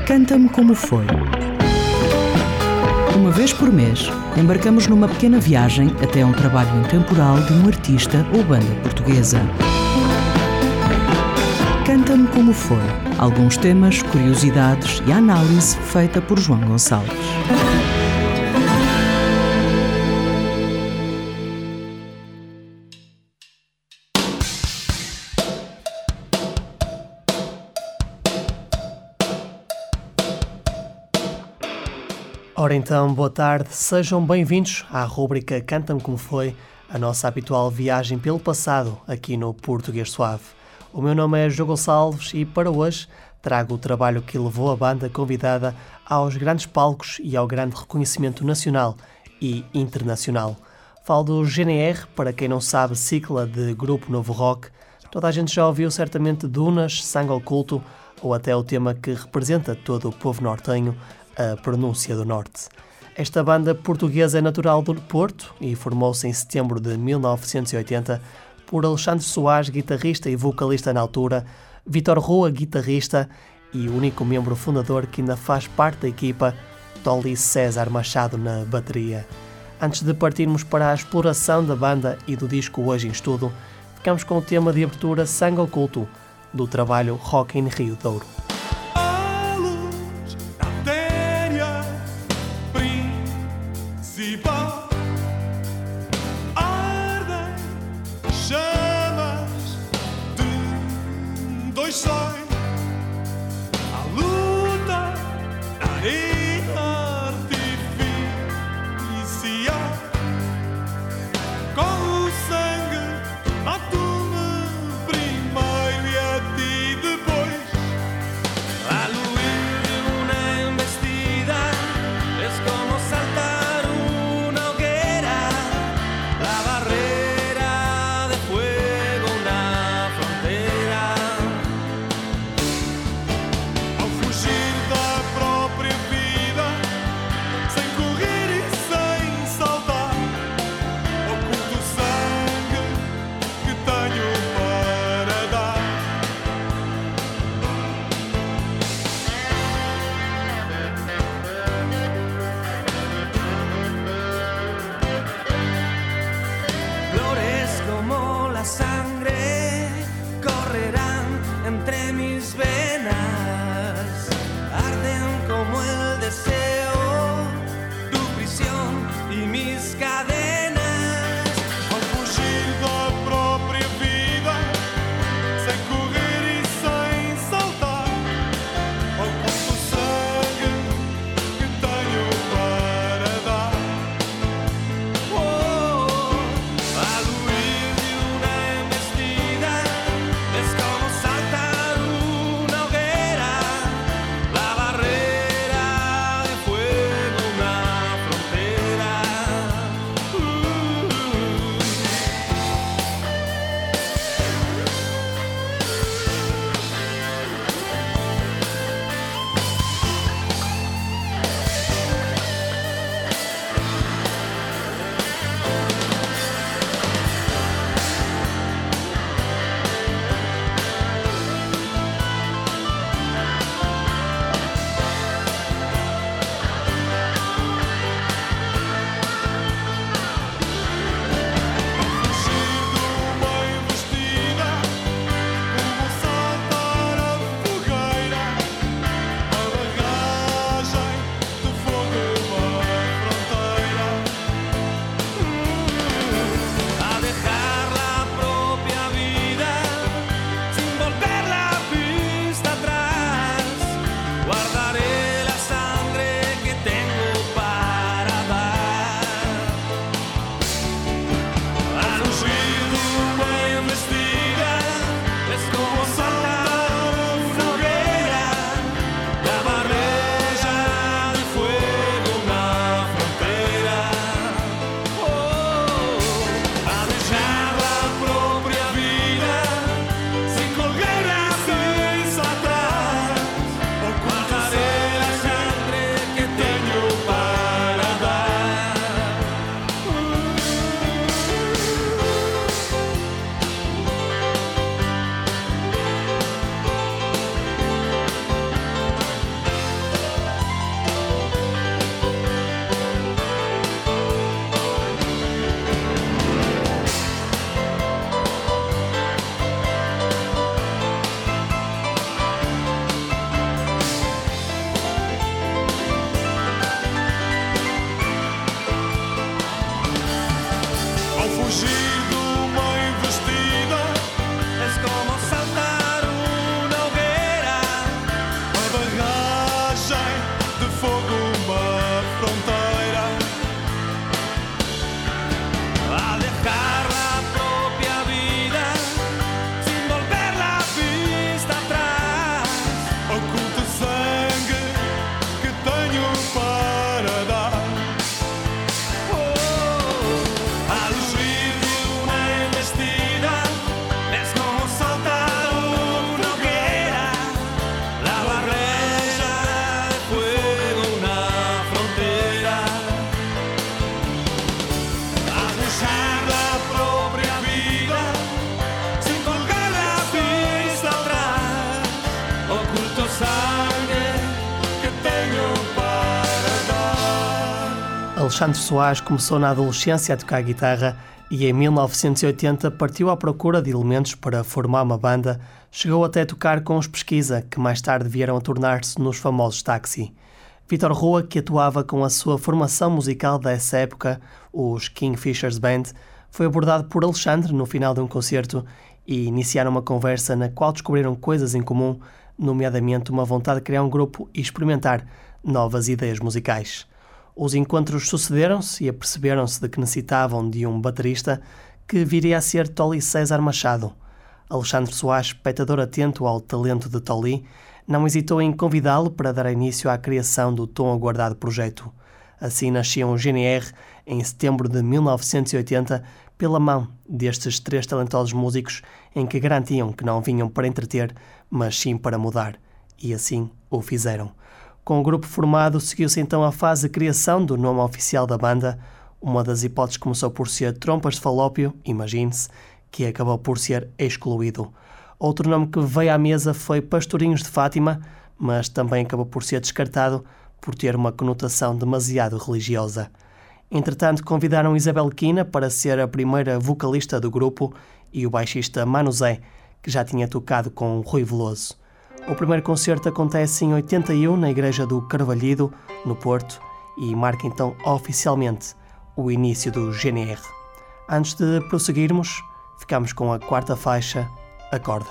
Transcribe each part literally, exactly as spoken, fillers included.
Canta-me como foi. Uma vez por mês, embarcamos numa pequena viagem até a um trabalho intemporal de um artista ou banda portuguesa. Canta-me como foi. Alguns temas, curiosidades e a análise feita por João Gonçalves. Ora então, boa tarde, sejam bem-vindos à rúbrica Canta-me Como Foi, a nossa habitual viagem pelo passado aqui no Português Suave. O meu nome é João Gonçalves e para hoje trago o trabalho que levou a banda convidada aos grandes palcos e ao grande reconhecimento nacional e internacional. Falo do G N R, para quem não sabe, sigla de Grupo Novo Rock. Toda a gente já ouviu certamente Dunas, Sangue Oculto ou até o tema que representa todo o povo nortenho, a Pronúncia do Norte. Esta banda portuguesa é natural do Porto e formou-se em setembro de mil novecentos e oitenta por Alexandre Soares, guitarrista e vocalista na altura, Vítor Rua, guitarrista e o único membro fundador que ainda faz parte da equipa, Tolly César Machado na bateria. Antes de partirmos para a exploração da banda e do disco Hoje em Estudo, ficamos com o tema de abertura Sangue Oculto, do trabalho Rock in Rio Douro. Fugir da própria vida. oculto sangue que tenho para dar. Alexandre Soares começou na adolescência a tocar guitarra e em mil novecentos e oitenta partiu à procura de elementos para formar uma banda. Chegou até a tocar com os Pesquisa, que mais tarde vieram a tornar-se nos famosos Táxi. Vítor Rua, que atuava com a sua formação musical dessa época, os Kingfishers Band, foi abordado por Alexandre no final de um concerto e iniciaram uma conversa na qual descobriram coisas em comum, nomeadamente uma vontade de criar um grupo e experimentar novas ideias musicais. Os encontros sucederam-se e aperceberam-se de que necessitavam de um baterista, que viria a ser Tolly César Machado. Alexandre Soares, espectador atento ao talento de Tolly, não hesitou em convidá-lo para dar início à criação do tão aguardado projeto. Assim nasciam o G N R em setembro de mil novecentos e oitenta, pela mão destes três talentosos músicos, em que garantiam que não vinham para entreter, mas sim para mudar. E assim o fizeram. Com o grupo formado, seguiu-se então a fase de criação do nome oficial da banda. Uma das hipóteses começou por ser Trompas de Falópio, imagine-se, que acabou por ser excluído. Outro nome que veio à mesa foi Pastorinhos de Fátima, mas também acabou por ser descartado por ter uma conotação demasiado religiosa. Entretanto, convidaram Isabel Quina para ser a primeira vocalista do grupo e o baixista Mano Zé, que já tinha tocado com Rui Veloso. O primeiro concerto acontece em oitenta e um na Igreja do Carvalhido, no Porto, e marca então oficialmente o início do G N R. Antes de prosseguirmos, ficamos com a quarta faixa, Acorda.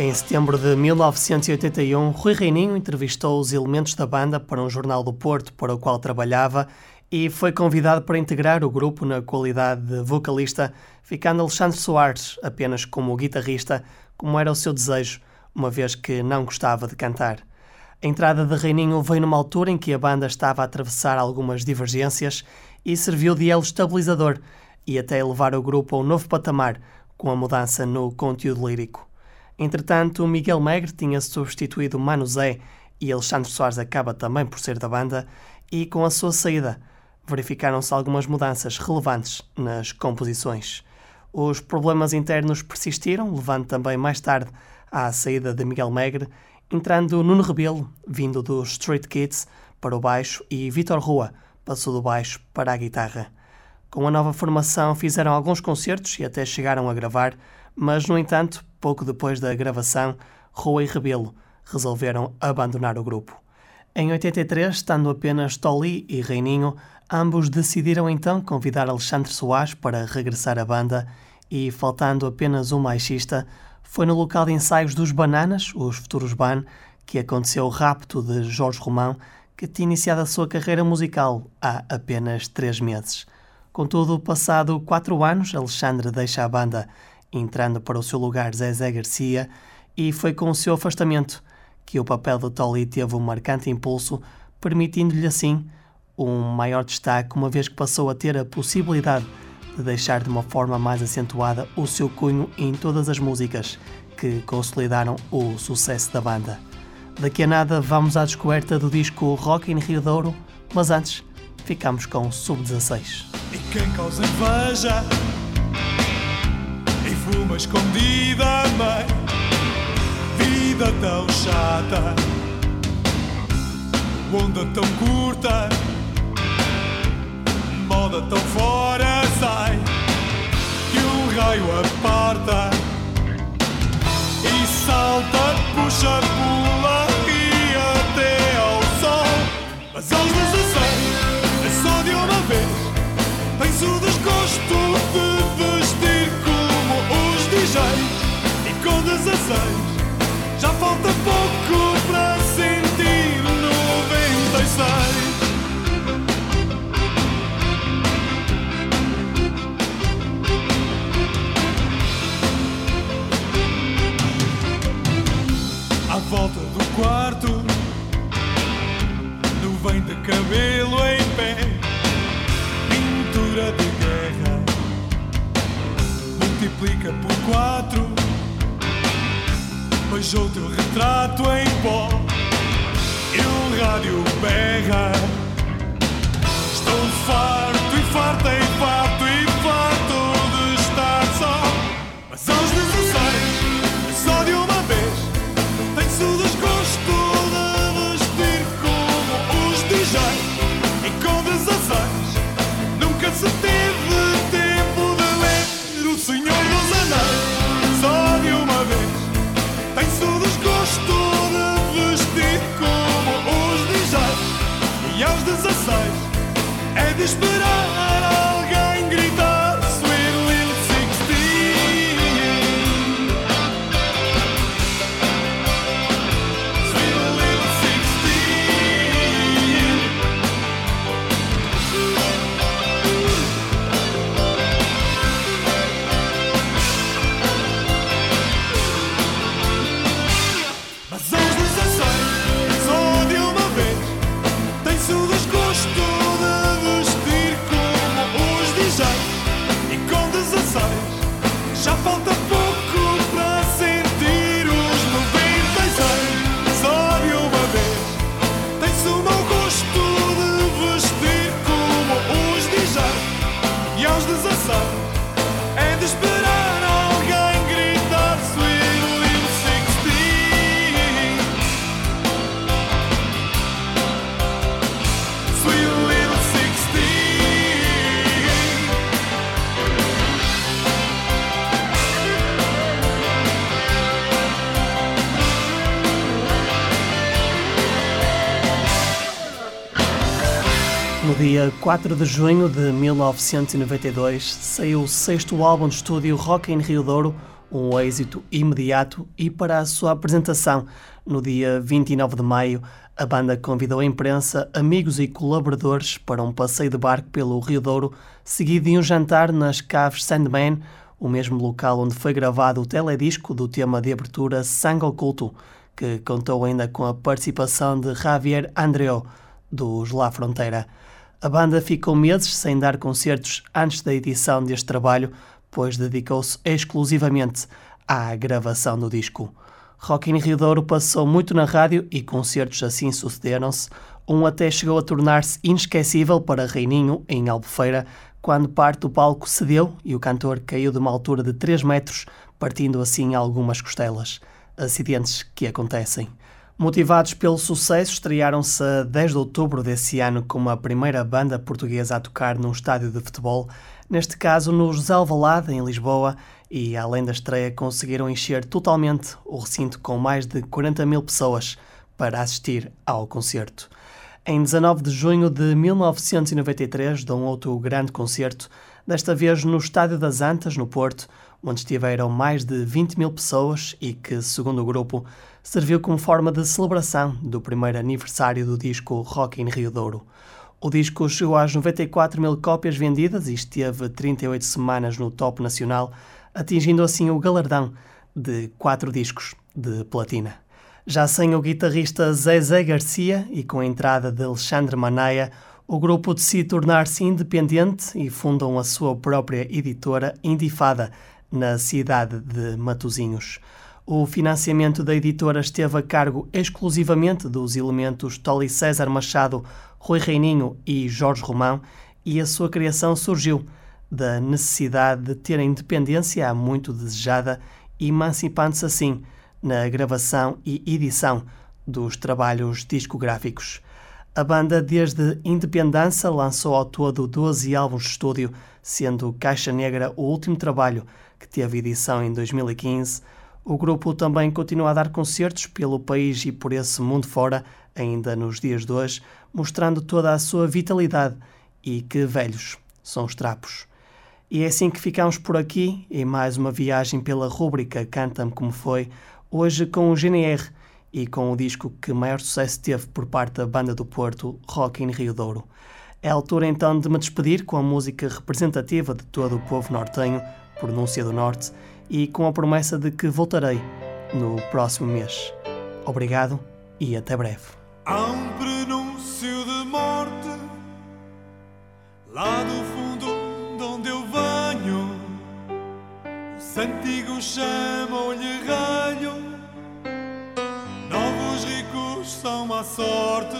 Em setembro de mil novecentos e oitenta e um, Rui Reininho entrevistou os elementos da banda para um jornal do Porto para o qual trabalhava e foi convidado para integrar o grupo na qualidade de vocalista, ficando Alexandre Soares apenas como guitarrista, como era o seu desejo, uma vez que não gostava de cantar. A entrada de Reininho veio numa altura em que a banda estava a atravessar algumas divergências e serviu de elo estabilizador e até elevar o grupo a um novo patamar, com a mudança no conteúdo lírico. Entretanto, Miguel Megre tinha substituído Mano Zé e Alexandre Soares acaba também por ser da banda, e com a sua saída verificaram-se algumas mudanças relevantes nas composições. Os problemas internos persistiram, levando também mais tarde à saída de Miguel Megre, entrando Nuno Rebelo, vindo dos Street Kids, para o baixo, e Vítor Rua passou do baixo para a guitarra. Com a nova formação fizeram alguns concertos e até chegaram a gravar, mas, no entanto, pouco depois da gravação, Rua e Rebelo resolveram abandonar o grupo. Em oitenta e três, estando apenas Tolly e Reininho, ambos decidiram então convidar Alexandre Soares para regressar à banda e, faltando apenas um baixista, foi no local de ensaios dos Bananas, os futuros Ban, que aconteceu o rapto de Jorge Romão, que tinha iniciado a sua carreira musical há apenas três meses. Contudo, passado quatro anos, Alexandre deixa a banda, entrando para o seu lugar Zezé Garcia, e foi com o seu afastamento que o papel de Tolly teve um marcante impulso, permitindo-lhe assim um maior destaque, uma vez que passou a ter a possibilidade de deixar de uma forma mais acentuada o seu cunho em todas as músicas que consolidaram o sucesso da banda. Daqui a nada vamos à descoberta do disco Rock in Rio Douro, mas antes ficamos com Sub dezasseis. E quem causa inveja e fuma escondida, mãe, vida tão chata, onda tão curta, moda tão fora sai, que um raio aparta e salta, puxa, pula e até ao sol. Mas aos dezasseis é só de uma vez, tens o desgosto de vestir como os D Js, e com dezasseis já falta pouco para sentir noventa e seis. À volta do quarto, nuvem de cabelo em pé, pintura de guerra, multiplica por quatro, beijou teu retrato em pó e o rádio berra. Estou farto e farto e farto e farto de estar só. Mas aos dezasseis, só de uma vez, tem-se o desgosto de vestir como os D Js, e com dezasseis nunca se teve tempo de ler O Senhor dos Anéis. Só de uma vez tem-se o desgosto de vestir como os D Js, e aos dezasseis é de esperar alguém gritar Sweet Little Sixteen. Sweet Little Sixteen. Mas aos dezasseis, só de uma vez, tem-se o desgosto de vestir como os D Js, e com dezasseis já falta pouco para sentir os noventa e seis. Só de uma vez, tem-se o mau gosto de vestir como os D Js, e aos dezasseis é de esperar alguém gritar Sweet Little Sixteen. Sweet Little Sixteen. No dia quatro de junho de mil novecentos e noventa e dois, saiu o sexto álbum de estúdio Rock in Rio Douro, um êxito imediato, e para a sua apresentação, no dia vinte e nove de maio, a banda convidou a imprensa, amigos e colaboradores para um passeio de barco pelo Rio Douro, seguido de um jantar nas Caves Sandman, o mesmo local onde foi gravado o teledisco do tema de abertura Sangue Oculto, que contou ainda com a participação de Javier Andreu, dos La Frontera. A banda ficou meses sem dar concertos antes da edição deste trabalho, pois dedicou-se exclusivamente à gravação do disco. Rock in Rio Douro passou muito na rádio e concertos assim sucederam-se. Um até chegou a tornar-se inesquecível para Reininho, em Albufeira, quando parte do palco cedeu e o cantor caiu de uma altura de três metros, partindo assim algumas costelas. Acidentes que acontecem. Motivados pelo sucesso, estrearam-se a dez de outubro desse ano como a primeira banda portuguesa a tocar num estádio de futebol, neste caso no José Alvalade, em Lisboa, e além da estreia conseguiram encher totalmente o recinto com mais de quarenta mil pessoas para assistir ao concerto. Em dezanove de junho de mil novecentos e noventa e três dão outro grande concerto, desta vez no Estádio das Antas, no Porto, onde estiveram mais de vinte mil pessoas e que, segundo o grupo, serviu como forma de celebração do primeiro aniversário do disco Rock in Rio Douro. O disco chegou às noventa e quatro mil cópias vendidas e esteve trinta e oito semanas no top nacional, atingindo assim o galardão de quatro discos de platina. Já sem o guitarrista Zezé Garcia e com a entrada de Alexandre Manaia, o grupo decide tornar-se independente e fundam a sua própria editora Indifada, na cidade de Matosinhos. O financiamento da editora esteve a cargo exclusivamente dos elementos Toli César Machado, Rui Reininho e Jorge Romão, e a sua criação surgiu da necessidade de ter a independência há muito desejada, emancipando-se assim na gravação e edição dos trabalhos discográficos. A banda, desde independência, lançou ao todo doze álbuns de estúdio, sendo Caixa Negra o último trabalho, que teve edição em dois mil e quinze. O grupo também continua a dar concertos pelo país e por esse mundo fora, ainda nos dias de hoje, mostrando toda a sua vitalidade e que velhos são os trapos. E é assim que ficamos por aqui, em mais uma viagem pela rúbrica Canta-me Como Foi, hoje com o G N R e com o disco que maior sucesso teve por parte da banda do Porto, Rock in Rio Douro. É a altura então de me despedir com a música representativa de todo o povo nortenho, Pronúncia do Norte, e com a promessa de que voltarei no próximo mês. Obrigado e até breve. Há um prenúncio de morte lá do fundo de onde eu venho. Os antigos chamam-lhe ranho, novos ricos são má sorte.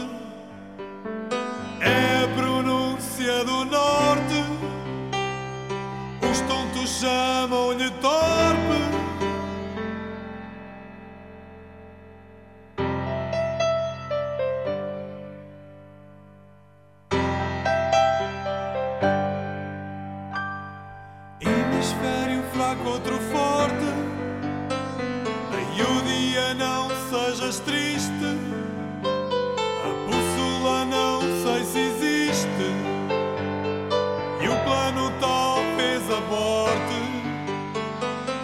É a pronúncia do norte, os tontos chamam-lhe torpe. Hemisfério fraco, outro forte, aí o dia não sejas triste. A bússola não sei se existe e o plano talvez aborte.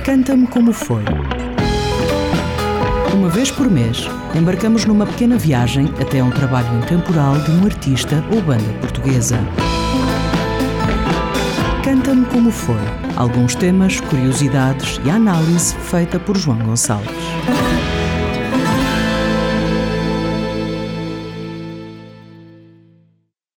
Canta-me como foi. Uma vez por mês, embarcamos numa pequena viagem até a um trabalho intemporal de um artista ou banda portuguesa. Canta-me como foi. Alguns temas, curiosidades e a análise feita por João Gonçalves.